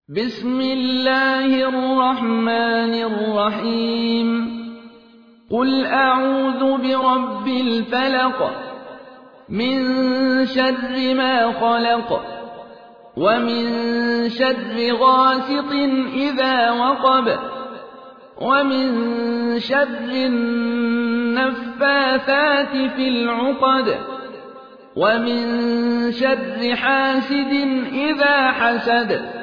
بسم الله الرحمن الرحيم قل أعوذ برب الفلق من شر ما خلق ومن شر غاسق إذا وقب ومن شر النفاثات في العقد ومن شر حاسد إذا حسد